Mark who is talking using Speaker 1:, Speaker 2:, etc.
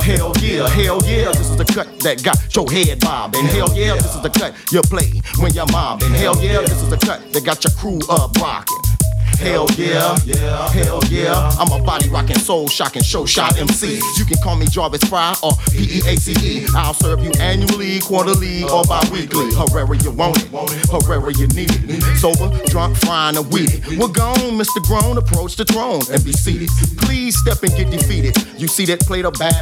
Speaker 1: hell yeah, this is the cut that got your head bobbing. Hell yeah, this is the cut you play when you're mobbing. Hell yeah, this is the cut that got your crew up rocking. Hell yeah, hell yeah. I'm a body rocking, soul shocking, show shot MC. You can call me Jarvis Fry or P-E-A-C-E. I'll serve you annually, quarterly, or bi-weekly. However you want it, however you need it. Sober, drunk, frying, or weedy. We're gone, Mr. Grown, approach the throne and be seated. Please step and get defeated. You see that plate of bad